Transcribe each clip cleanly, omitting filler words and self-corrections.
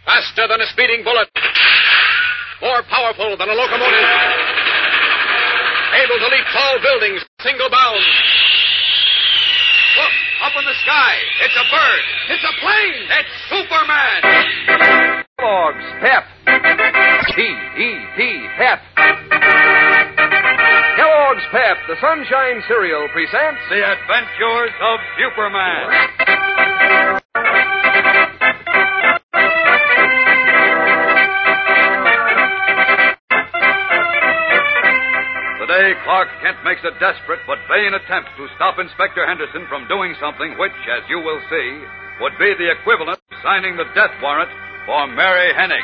Faster than a speeding bullet. More powerful than a locomotive. Able to leap tall buildings, single bound. Look, up in the sky. It's a bird. It's a plane. It's Superman. Kellogg's Pep. P-E-P, Pep. Kellogg's Pep, the Sunshine Cereal, presents The Adventures of Superman. Today, Clark Kent makes a desperate but vain attempt to stop Inspector Henderson from doing something which, as you will see, would be the equivalent of signing the death warrant for Mary Hennig.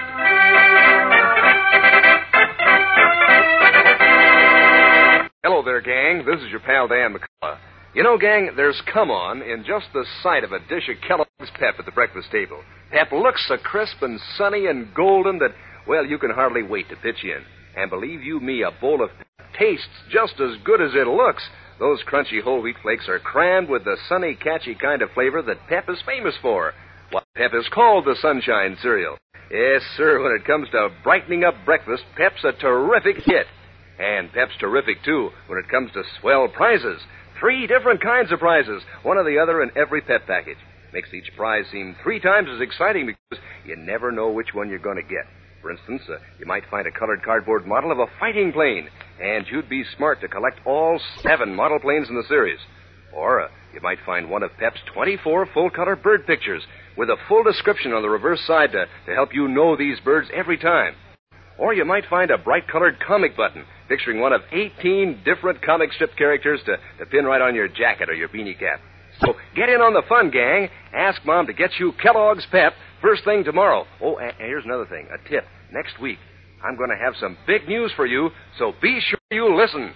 Hello there, gang. This is your pal, Dan McCullough. You know, gang, there's come on in just the sight of a dish of Kellogg's Pep at the breakfast table. Pep looks so crisp and sunny and golden that, well, you can hardly wait to pitch in. And believe you me, a bowl of Pep tastes just as good as it looks. Those crunchy whole wheat flakes are crammed with the sunny, catchy kind of flavor that Pep is famous for. Why, Pep is called the Sunshine Cereal. Yes, sir, when it comes to brightening up breakfast, Pep's a terrific hit. And Pep's terrific, too, when it comes to swell prizes. 3 different kinds of prizes, one or the other in every Pep package. Makes each prize seem 3 times as exciting because you never know which one you're going to get. For instance, you might find a colored cardboard model of a fighting plane, and you'd be smart to collect all 7 model planes in the series. Or you might find one of Pep's 24 full-color bird pictures with a full description on the reverse side to help you know these birds every time. Or you might find a bright-colored comic button picturing one of 18 different comic strip characters to pin right on your jacket or your beanie cap. So get in on the fun, gang. Ask Mom to get you Kellogg's Pep first thing tomorrow. Oh, and here's another thing, a tip. Next week, I'm going to have some big news for you, so be sure you listen.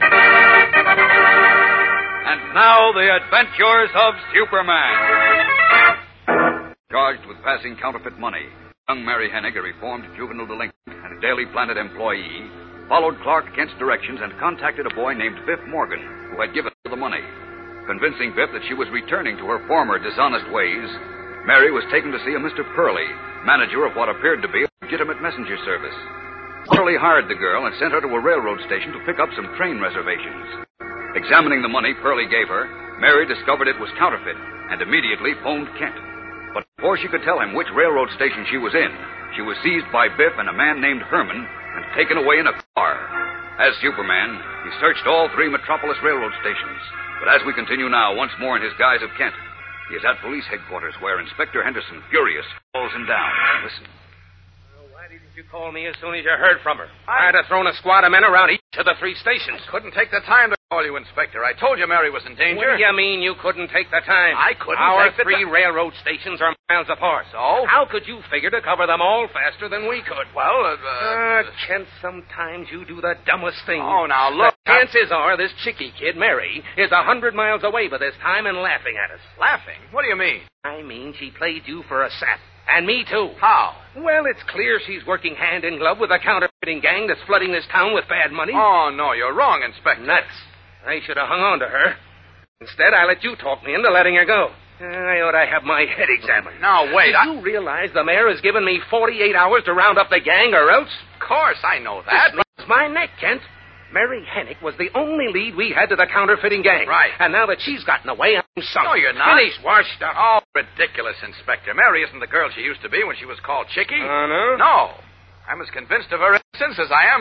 And now, the Adventures of Superman. Charged with passing counterfeit money, young Mary Hennig, a reformed juvenile delinquent and a Daily Planet employee, followed Clark Kent's directions and contacted a boy named Biff Morgan, who had given her the money. Convincing Biff that she was returning to her former dishonest ways, Mary was taken to see a Mr. Purley, manager of what appeared to be a legitimate messenger service. Purley hired the girl and sent her to a railroad station to pick up some train reservations. Examining the money Purley gave her, Mary discovered it was counterfeit and immediately phoned Kent. But before she could tell him which railroad station she was in, she was seized by Biff and a man named Herman and taken away in a car. As Superman, he searched all 3 metropolis railroad stations. But as we continue now, once more in his guise of Kent, he is at police headquarters where Inspector Henderson, furious, calls him down. Listen. Well, why didn't you call me as soon as you heard from her? I'd have thrown a squad of men around each of the 3 stations. Couldn't take the time to call you, Inspector. I told you Mary was in danger. What do you mean you couldn't take the time? I couldn't Our take the 3 railroad stations are miles apart. So? How could you figure to cover them all faster than we could? Well, Kent, sometimes you do the dumbest thing. Oh, now, look. The chances are this chickie kid, Mary, is 100 miles away by this time and laughing at us. Laughing? What do you mean? I mean she played you for a sap. And me, too. How? Well, it's clear she's working hand in glove with a counterfeiting gang that's flooding this town with bad money. Oh, no, you're wrong, Inspector. Nuts. I should have hung on to her. Instead, I let you talk me into letting her go. I ought to have my head examined. Now, wait. Do you realize the mayor has given me 48 hours to round up the gang or else? Of course, I know that. This my neck, Kent. Mary Hennig was the only lead we had to the counterfeiting gang. Right. And now that she's gotten away, I'm sunk. No, you're not. Finished, washed up. Oh, ridiculous, Inspector. Mary isn't the girl she used to be when she was called Chickie. No? No. I'm as convinced of her innocence as I am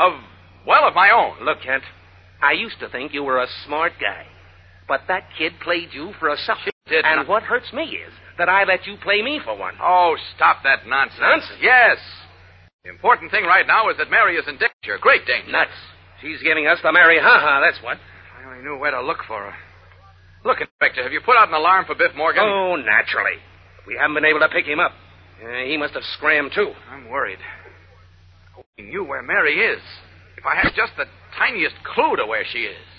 of my own. Look, Kent, I used to think you were a smart guy. But that kid played you for a sucker. Did and not. what hurts me is that I let you play me for one. Oh, stop that nonsense. Nonsense? Yes. The important thing right now is that Mary is in danger, great danger. Nuts. She's giving us the Mary ha-ha, that's what. I only knew where to look for her. Look, Inspector, have you put out an alarm for Biff Morgan? Oh, naturally. We haven't been able to pick him up. He must have scrammed, too. I'm worried. We knew where Mary is. If I had just the tiniest clue to where she is.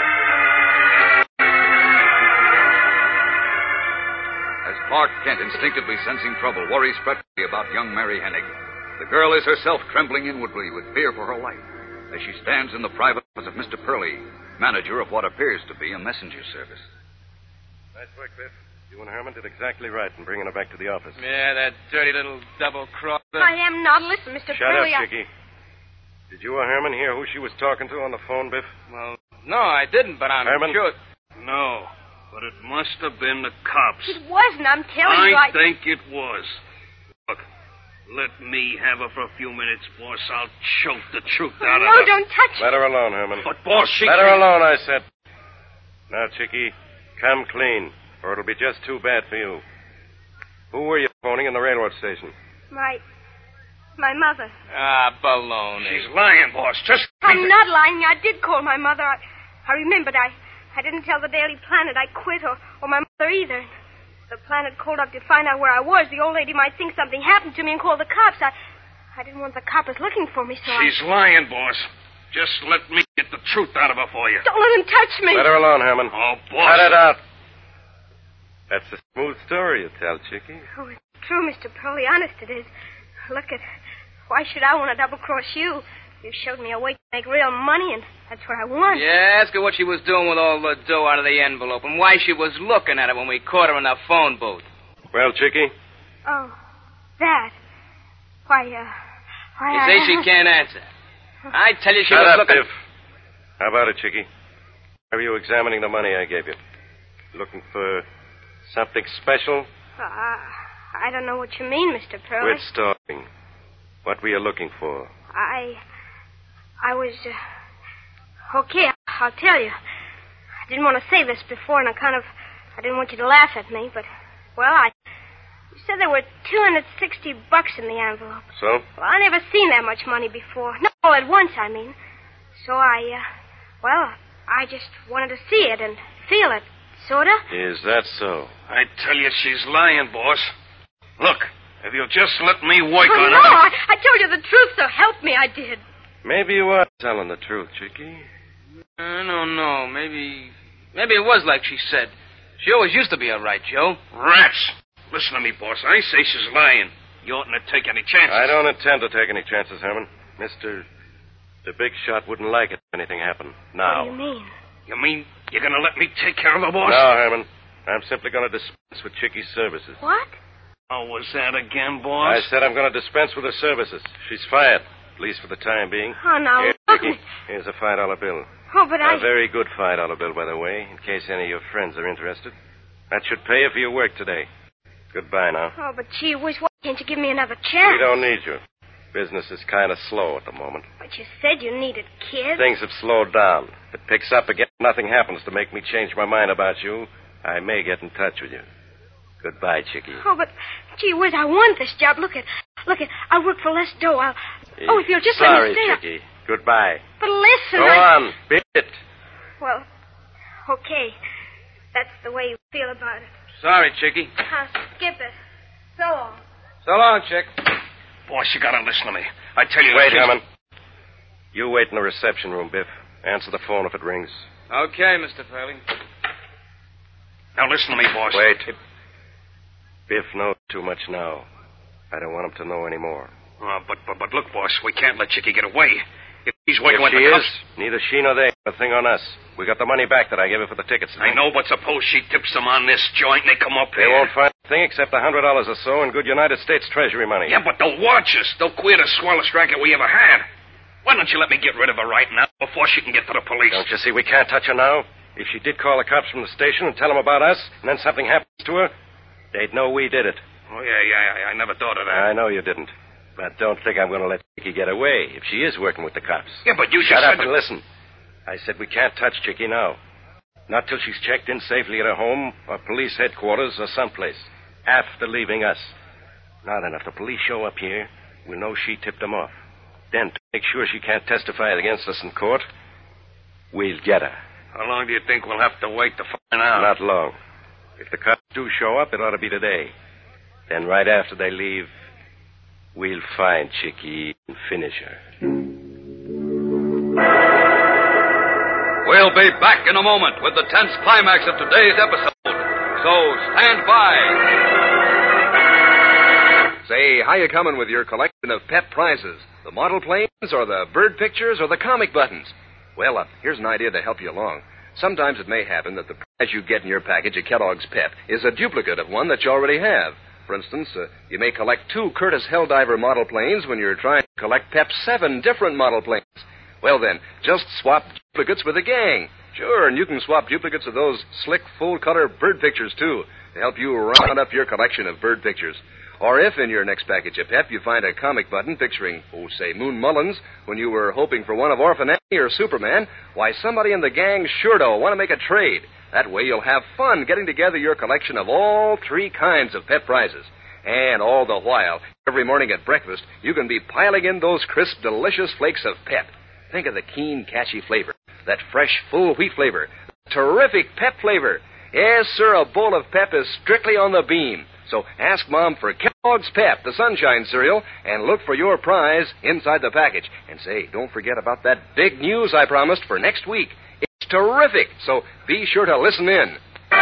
As Clark Kent, instinctively sensing trouble, worries fretfully about young Mary Hennig, the girl is herself trembling inwardly with fear for her life as she stands in the private office of Mr. Purley, manager of what appears to be a messenger service. Nice work, Biff. You and Herman did exactly right in bringing her back to the office. Yeah, that dirty little double-crosser. I am not. Listen, Mr. Shut Curley, up, Chicky. Did you or Herman hear who she was talking to on the phone, Biff? Well, no, I didn't, but I'm Herman? sure. No, but it must have been the cops. It wasn't. I'm telling you. I think it was. Look, let me have her for a few minutes, boss. I'll choke the truth out of her. No, don't touch Let me. her alone, Herman. But, boss, she... Let her alone, I said. Now, Chicky, come clean, or it'll be just too bad for you. Who were you phoning in the railroad station? My mother. Ah, baloney. She's lying, boss. Just... I'm not lying. I did call my mother. I remembered. I didn't tell the Daily Planet I quit, or my mother either. The Planet called up to find out where I was. The old lady might think something happened to me and call the cops. I didn't want the coppers looking for me, so She's lying, boss. Just let me get the truth out of her for you. Don't let him touch me. Let her alone, Herman. Oh, boss. Cut it out. That's a smooth story you tell, Chicky. Oh, it's true, Mr. Pearlie. Honest it is. Look at... Why should I want to double-cross you? You showed me a way to make real money, and that's what I want. Yeah, ask her what she was doing with all the dough out of the envelope and why she was looking at it when we caught her in the phone booth. Well, Chicky? Oh, that. Why, You say she can't answer. I tell you she Shut was up, looking... Biff. How about it, Chicky? Are you examining the money I gave you? Looking for something special? I don't know what you mean, Mr. Pearlie. Quit stalking. What were you looking for? I was, okay, I'll tell you. I didn't want to say this before, and I didn't want you to laugh at me, but, well, you said there were $260 in the envelope. So? Well, I never seen that much money before. Not all at once, I mean. So I just wanted to see it and feel it, sorta. Is that so? I tell you, she's lying, boss. Look, if you'll just let me work on no, her... I told you the truth, so help me, I did. Maybe you are telling the truth, Chicky. I don't know. Maybe it was like she said. She always used to be all right, Joe. Rats! Listen to me, boss. I say she's lying. You oughtn't to take any chances. I don't intend to take any chances, Herman. The big shot wouldn't like it if anything happened. Now. What do you mean? You mean you're going to let me take care of her, boss? No, Herman. I'm simply going to dispense with Chicky's services. What? Oh, was that again, boss? I said I'm going to dispense with her services. She's fired, at least for the time being. Oh, now, Here, look. Chicky, here's a $5 bill. Oh, but A very good $5 bill, by the way, in case any of your friends are interested. That should pay you for your work today. Goodbye now. Oh, but gee whiz, why can't you give me another chance? We don't need you. Business is kind of slow at the moment. But you said you needed kids. Things have slowed down. If it picks up again, nothing happens to make me change my mind about you, I may get in touch with you. Goodbye, Chicky. Oh, but gee whiz, I want this job. Look at, I'll work for less dough. Oh, if you'll just let me stay. Sorry, Chicky. Goodbye. But listen, Go on. Beat it. Well, okay. That's the way you feel about it. Sorry, Chicky. I'll skip it. So long. So long, Chick. Boss, you got to listen to me. I tell you... Wait, she's- Herman. You wait in the reception room, Biff. Answer the phone if it rings. Okay, Mr. Pearlie. Now, listen to me, boss. Wait. Biff knows too much now. I don't want him to know any more. But look, boss, we can't let Chicky get away. If she's working If with she the is, cops... neither she nor they have a thing on us. We got the money back that I gave her for the tickets. I know, but suppose she tips them on this joint and they come up They here. won't find a thing except $100 or so in good United States Treasury money. Yeah, but they'll watch us. They'll queer the swellest racket we ever had. Why don't you let me get rid of her right now before she can get to the police? Don't you see we can't touch her now? If she did call the cops from the station and tell them about us, and then something happens to her, they'd know we did it. Oh, yeah, I never thought of that. I know you didn't. But don't think I'm going to let Chicky get away if she is working with the cops. Yeah, but you just Shut up said and listen. I said we can't touch Chicky now. Not till she's checked in safely at her home or police headquarters or someplace. After leaving us. Now then, if the police show up here, we'll know she tipped them off. Then, to make sure she can't testify against us in court, we'll get her. How long do you think we'll have to wait to find out? Not long. If the cops do show up, it ought to be today. Then right after they leave, we'll find Chicky and finish her. We'll be back in a moment with the tense climax of today's episode. So stand by. Say, how you coming with your collection of pet prizes? The model planes or the bird pictures or the comic buttons? Well, here's an idea to help you along. Sometimes it may happen that the prize you get in your package of Kellogg's Pep is a duplicate of one that you already have. For instance, you may collect 2 Curtiss Helldiver model planes when you're trying to collect Pep's 7 different model planes. Well, then, just swap duplicates with the gang. Sure, and you can swap duplicates of those slick, full-color bird pictures, too, to help you round up your collection of bird pictures. Or if in your next package of Pep you find a comic button picturing, say, Moon Mullins, when you were hoping for one of Orphan Annie or Superman, why, somebody in the gang sure do want to make a trade. That way you'll have fun getting together your collection of all 3 kinds of Pep prizes. And all the while, every morning at breakfast, you can be piling in those crisp, delicious flakes of Pep. Think of the keen, catchy flavor, that fresh, full wheat flavor, terrific Pep flavor. Yes, sir, a bowl of Pep is strictly on the beam. So ask Mom for Kellogg's Pep, the Sunshine cereal, and look for your prize inside the package. And say, don't forget about that big news I promised for next week. It's terrific, so be sure to listen in.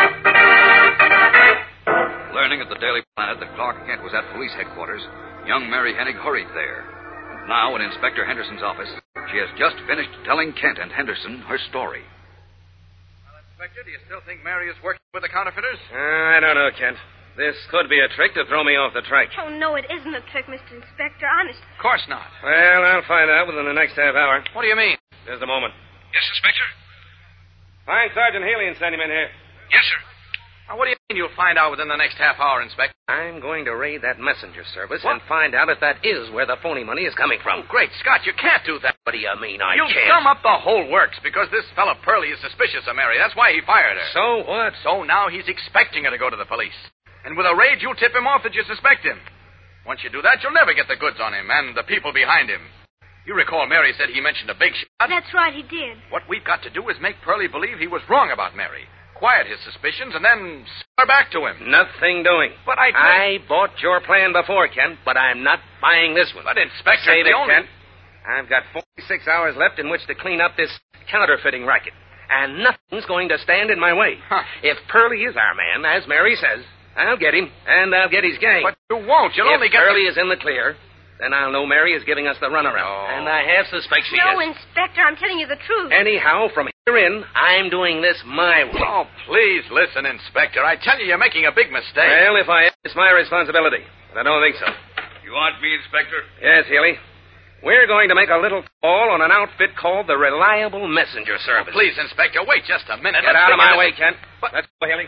Learning at the Daily Planet that Clark Kent was at police headquarters, young Mary Hennig hurried there. And now, in Inspector Henderson's office, she has just finished telling Kent and Henderson her story. Well, Inspector, do you still think Mary is working with the counterfeiters? I don't know, Kent. This could be a trick to throw me off the track. Oh, no, it isn't a trick, Mr. Inspector. Honest. Of course not. Well, I'll find out within the next half hour. What do you mean? Just a moment. Yes, Inspector? Find Sergeant Healy and send him in here. Yes, sir. Now, what do you mean you'll find out within the next half hour, Inspector? I'm going to raid that messenger service and find out if that is where the phony money is coming from. Oh, great Scott, you can't do that. What do you mean I You can't? gum up the whole works because this fellow Pearlie is suspicious of Mary. That's why he fired her. So what? So now he's expecting her to go to the police. And with a raid, you'll tip him off that you suspect him. Once you do that, you'll never get the goods on him and the people behind him. You recall Mary said he mentioned a big shot? That's right, he did. What we've got to do is make Pearlie believe he was wrong about Mary, quiet his suspicions, and then sell her back to him. Nothing doing. But I bought your plan before, Kent, but I'm not buying this one. But, Inspector, Save it, only... Kent. I've got 46 hours left in which to clean up this counterfeiting racket, and nothing's going to stand in my way. Huh. If Pearlie is our man, as Mary says, I'll get him, and I'll get his gang. But you won't. You'll only If get... Pearlie is in the clear, then I'll know Mary is giving us the runaround. Oh. And I have suspect she No, is. Inspector, I'm telling you the truth. Anyhow, from here in, I'm doing this my way. Oh, please listen, Inspector. I tell you, you're making a big mistake. Well, if I am, it's my responsibility. But I don't think so. You want me, Inspector? Yes, Healy. We're going to make a little call on an outfit called the Reliable Messenger Service. Please, Inspector, wait just a minute. Get out of my way, Kent. Let's go, Healy.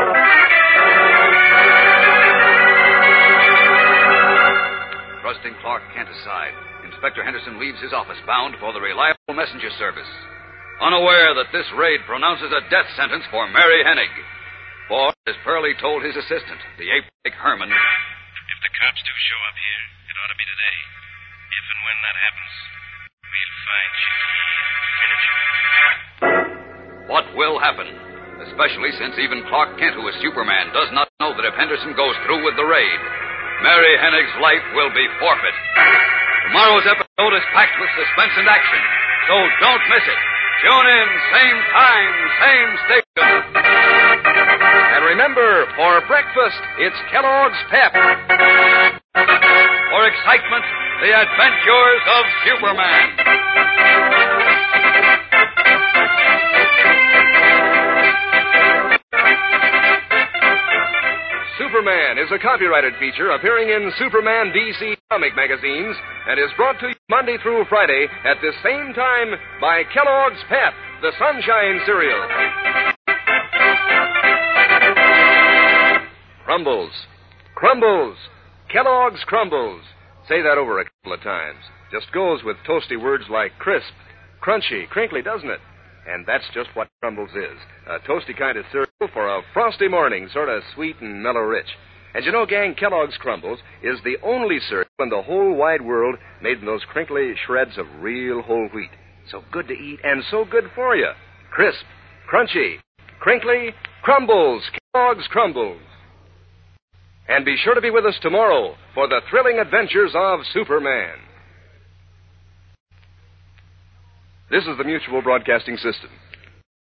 Thrusting Clark Kent aside, Inspector Henderson leaves his office bound for the Reliable Messenger Service, unaware that this raid pronounces a death sentence for Mary Hennig. For, as Pearlie told his assistant, the ape-like Herman, If the cops do show up here, it ought to be today. If and when that happens, we'll find Chicky and finish him. what will happen? Especially since even Clark Kent, who is Superman, does not know that if Henderson goes through with the raid, Mary Hennig's life will be forfeit. Tomorrow's episode is packed with suspense and action, so don't miss it. Tune in, same time, same station. And remember, for breakfast, it's Kellogg's Pep. For excitement, the adventures of Superman. Superman is a copyrighted feature appearing in Superman DC comic magazines and is brought to you Monday through Friday at this same time by Kellogg's Pep, the Sunshine cereal. Crumbles. Crumbles. Kellogg's Crumbles. Say that over a couple of times. Just goes with toasty words like crisp, crunchy, crinkly, doesn't it? And that's just what Crumbles is. A toasty kind of cereal for a frosty morning, sort of sweet and mellow rich. And you know, gang, Kellogg's Crumbles is the only cereal in the whole wide world made in those crinkly shreds of real whole wheat. So good to eat and so good for you. Crisp, crunchy, crinkly, Crumbles. Kellogg's Crumbles. And be sure to be with us tomorrow for the thrilling adventures of Superman. This is the Mutual Broadcasting System.